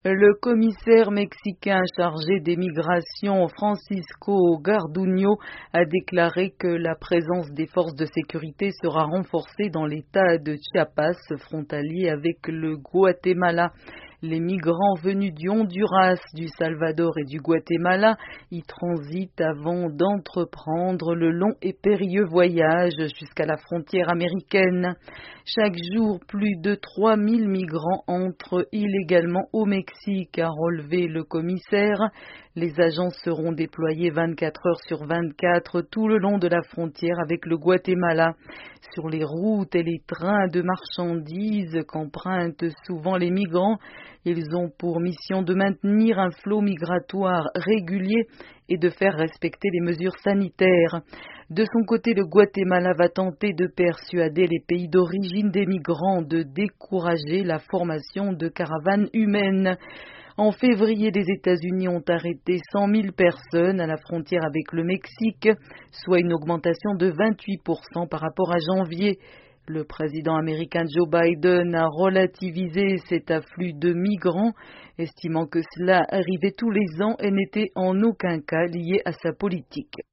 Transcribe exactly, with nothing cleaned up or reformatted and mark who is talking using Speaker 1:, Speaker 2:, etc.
Speaker 1: Le commissaire mexicain chargé des migrations, Francisco Garduño, a déclaré que la présence des forces de sécurité sera renforcée dans l'État de Chiapas, frontalier avec le Guatemala. Les migrants venus du Honduras, du Salvador et du Guatemala y transitent avant d'entreprendre le long et périlleux voyage jusqu'à la frontière américaine. Chaque jour, plus de trois mille migrants entrent illégalement au Mexique, a relevé le commissaire. Les agents seront déployés vingt-quatre heures sur vingt-quatre tout le long de la frontière avec le Guatemala. Sur les routes et les trains de marchandises qu'empruntent souvent les migrants, ils ont pour mission de maintenir un flot migratoire régulier et de faire respecter les mesures sanitaires. De son côté, le Guatemala va tenter de persuader les pays d'origine des migrants de décourager la formation de caravanes humaines. En février, les États-Unis ont arrêté cent mille personnes à la frontière avec le Mexique, soit une augmentation de vingt-huit pour cent par rapport à janvier. Le président américain Joe Biden a relativisé cet afflux de migrants, estimant que cela arrivait tous les ans et n'était en aucun cas lié à sa politique.